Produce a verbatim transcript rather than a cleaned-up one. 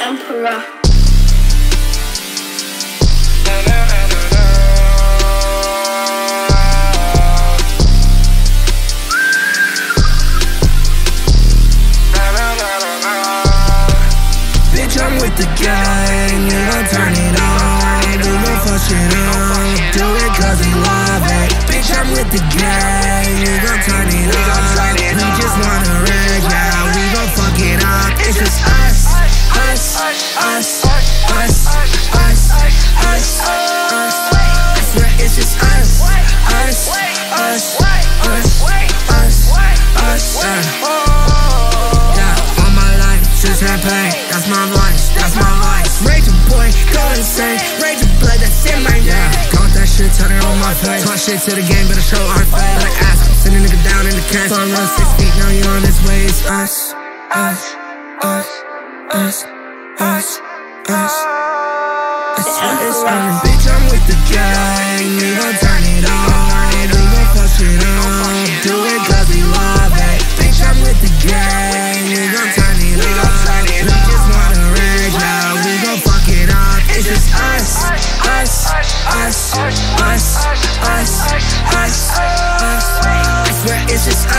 Emperor. Bitch, I'm with the gang, we gon' turn it on. We gon' fuck shit up, do it cause we love it. Bitch, I'm with the gang, we gon' turn it on. We just wanna rag, yeah, we gon' fuck it up. It's just us, us, us, us, us, us, us, us. I swear it's just us, us, us, us, us, us, us. Yeah, all my life, just champagne, that's my voice, that's my voice. Rage boy, go insane, rage blood that's in my yeah. Got that shit, turn it on my face. Talk shit to the game, better show our face. Like ask, send a nigga down in the can. So I'm run six feet, now you on this way. It's us, us, us, us, us, us. I swear it's us. Bitch, I'm with the gang, we gon' turn it on. We gon' fuck shit up, do it cause we love it. Bitch, I'm with the gang, we gon' turn it on. We just wanna rage now, we gon' fuck it up. It's just us, us, us, us, us, us, us. I swear it's just us.